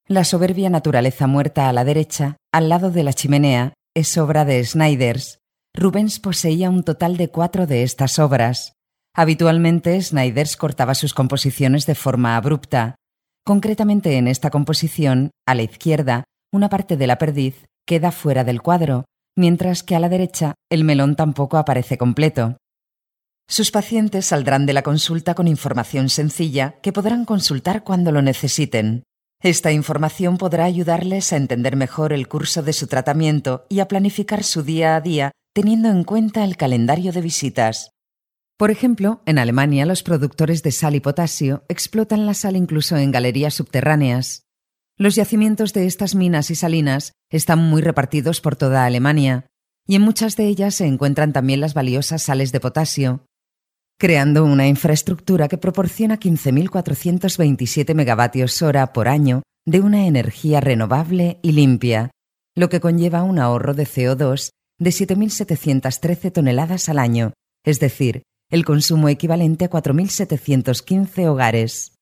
La soberbia naturaleza muerta a la derecha, al lado de la chimenea, es obra de Snyders. Rubens poseía un total de 4 de estas obras. Habitualmente, Snyders cortaba sus composiciones de forma abrupta. Concretamente en esta composición, a la izquierda, una parte de la perdiz queda fuera del cuadro, mientras que a la derecha el melón tampoco aparece completo. Sus pacientes saldrán de la consulta con información sencilla que podrán consultar cuando lo necesiten. Esta información podrá ayudarles a entender mejor el curso de su tratamiento y a planificar su día a día teniendo en cuenta el calendario de visitas. Por ejemplo, en Alemania los productores de sal y potasio explotan la sal incluso en galerías subterráneas. Los yacimientos de estas minas y salinas están muy repartidos por toda Alemania, y en muchas de ellas se encuentran también las valiosas sales de potasio, creando una infraestructura que proporciona 15.427 megavatios hora por año de una energía renovable y limpia, lo que conlleva un ahorro de CO2 de 7.713 toneladas al año, es decir, el consumo equivalente a 4.715 hogares.